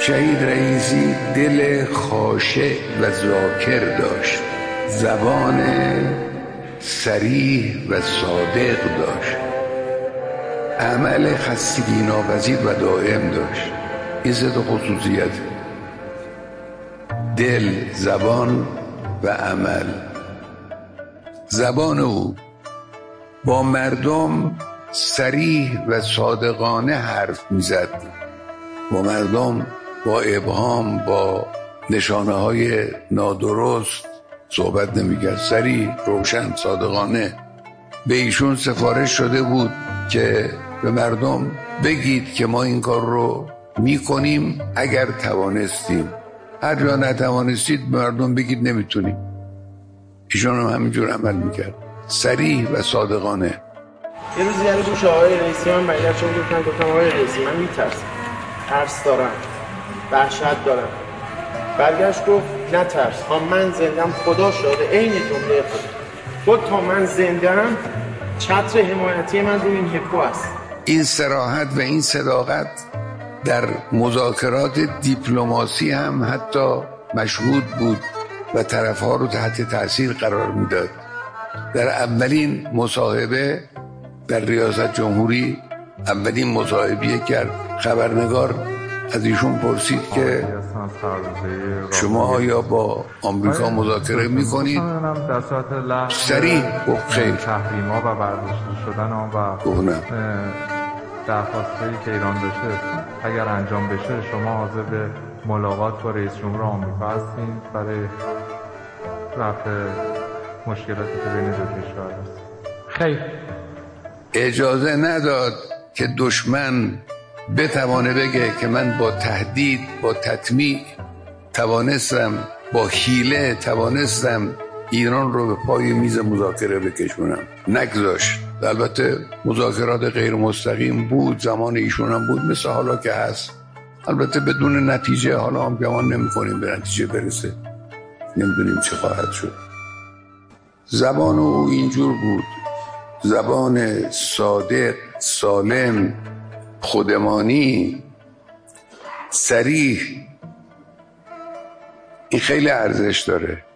شهید رئیسی دل خاشع و ذاکر داشت، زبان صریح و صادق داشت، عمل خستگی ناپذیر و دائم داشت. این سه تا خصوصیت: دل، زبان و عمل. زبان او با مردم صریح و صادقانه حرف میزد، با مردم با ابهام، با نشانه های نادرست صحبت نمیکرد، صریح، روشن، صادقانه. به ایشون سفارش شده بود که به مردم بگید که ما این کار رو میکنیم اگر توانستیم، هر جا نتوانستید به مردم بگید نمیتونیم. ایشون هم همینجور عمل میکرد، صریح و صادقانه. یه روز یعنی گوش آقای رئیسی من برگشت گفتم آقای رئیسی من میترسم، ترس دارم، وحشت دارم. برگشت گفت نترس، من زندم، خدا شاده، عین جمله خود تا من زندم چتر حمایتی من روی این هپو است. این صراحت و این صداقت در مذاکرات دیپلماسی هم حتی مشهود بود و طرفها رو تحت تاثیر قرار میداد. در اولین مصاحبه در ریاست جمهوری، اولین مصاحبه کرد، خبرنگار از ایشون پرسید که شما آیا با آمریکا مذاکره میکنید؟ صریح گفت خیر. تحریما و برداشته شدن آن و درخواستهایی که ایران بشه اگر انجام بشه شما حاضر به ملاقات با رئیس جمهور آمریکا هستین برای رفع مشکلاتی که بین دو کشور است؟ خیر. اجازه نداد که دشمن بتوانه بگه که من با تهدید، با تطمیع توانستم، با حیله توانستم ایران رو به پای میز مذاکره بکشونم. نگذاشت. البته مذاکرات غیر مستقیم بود، زمان ایشون هم بود، مثل حالا که هست، البته بدون نتیجه. حالا هم گمان نمی کنیم به نتیجه برسه، نمیدونیم چه خواهد شد. زبان او اینجور بود، زبان صادق، سالم، خودمانی، صریح. این خیلی ارزش داره.